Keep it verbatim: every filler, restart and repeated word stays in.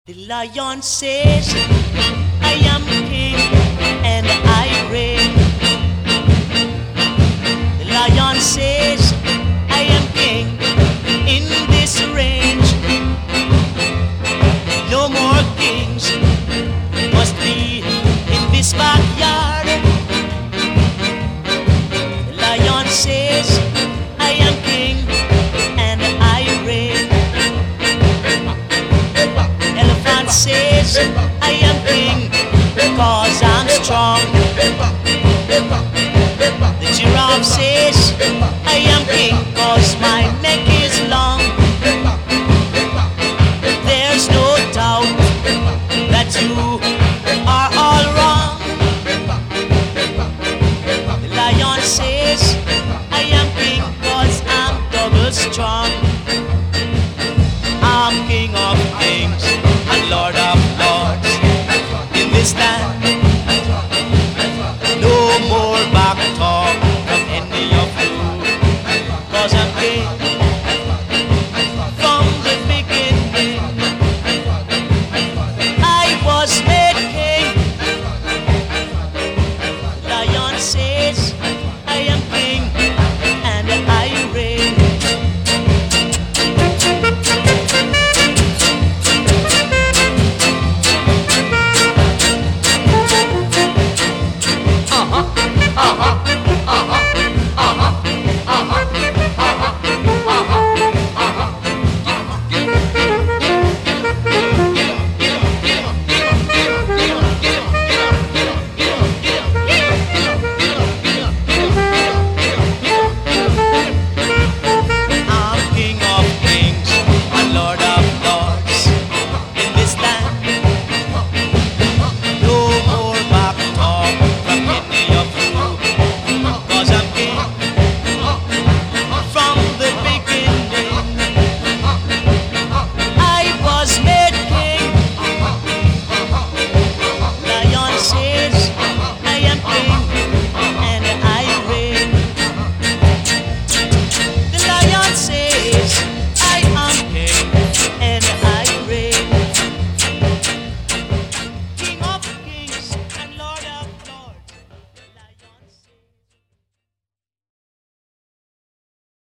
The lion says, I am king and I reign. The lion says, I am king in this range. No more kings must be in this backyard. The lion says, I am king and I reign. Elephant says, I am king because I'm strong. The giraffe says, I am king because my neck is long. There's no doubt that you